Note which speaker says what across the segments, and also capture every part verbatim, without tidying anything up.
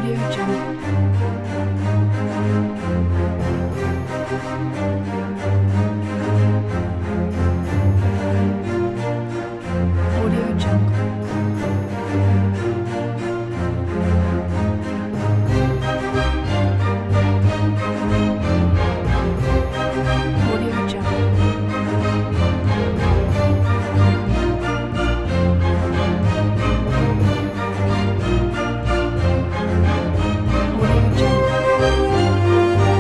Speaker 1: Audio Jungle. Audio Jungle. Audio Jungle. Audio Jungle.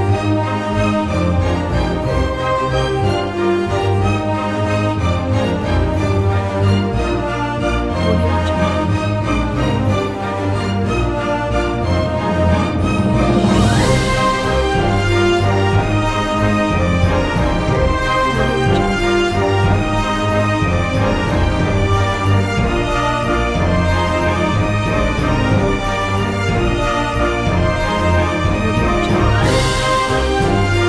Speaker 1: Audio Jungle. Audio Jungle. Audio Jungle.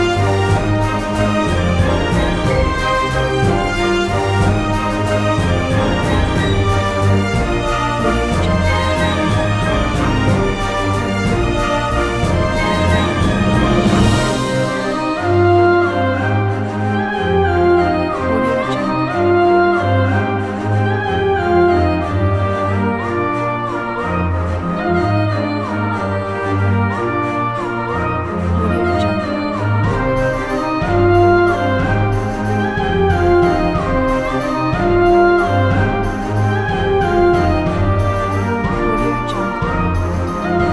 Speaker 1: Audio Jungle. Audio Jungle. Audio Jungle. Audio Jungle.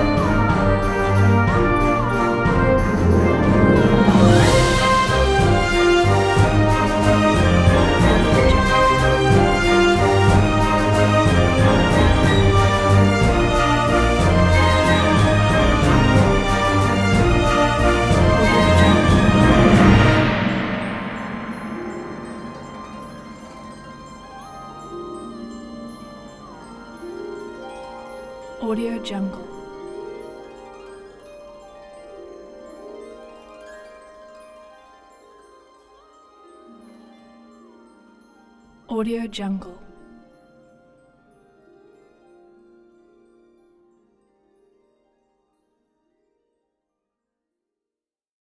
Speaker 1: Audio Jungle. Audio Jungle. Audio Jungle. Audio Jungle.